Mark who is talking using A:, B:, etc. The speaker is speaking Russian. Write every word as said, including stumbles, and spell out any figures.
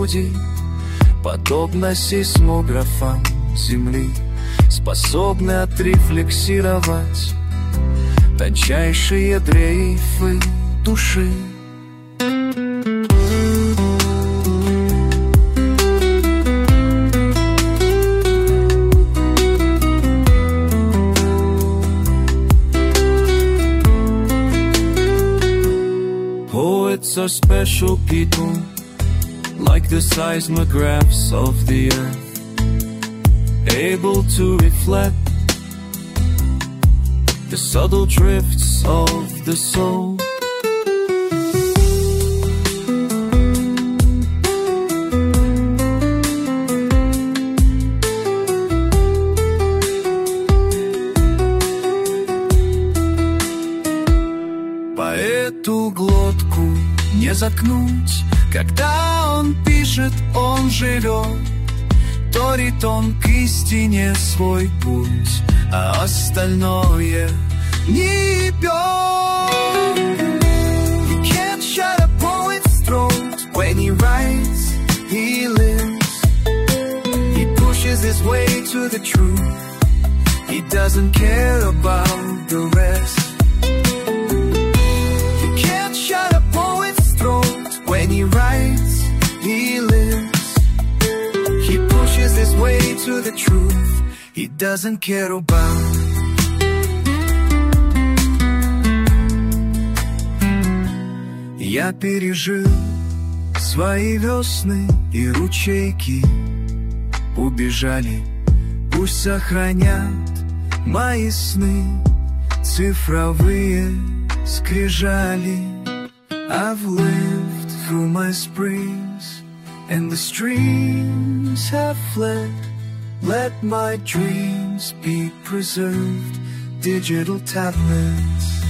A: люди, подобно сейсмографам Земли, способны отрефлексировать тончайшие дрейфы души. Poets are special people, like the seismographs of the earth, able to reflect the subtle drifts of the soul. Поэту глотку не заткнуть, когда он пишет, он живет, торит он к истине свой путь, а остальное не ебет. You can't shut a poet's throat when he writes, he lives. He pushes his way to the truth, he doesn't care about the rest. You can't shut a poet's throat when he writes, he lives. He pushes his way to the truth, he doesn't care about. Я пережил свои весны и ручейки убежали, пусть сохранят мои сны цифровые скрижали. I've lived through my springs and the streams have fled. Let my dreams be preserved, digital tablets.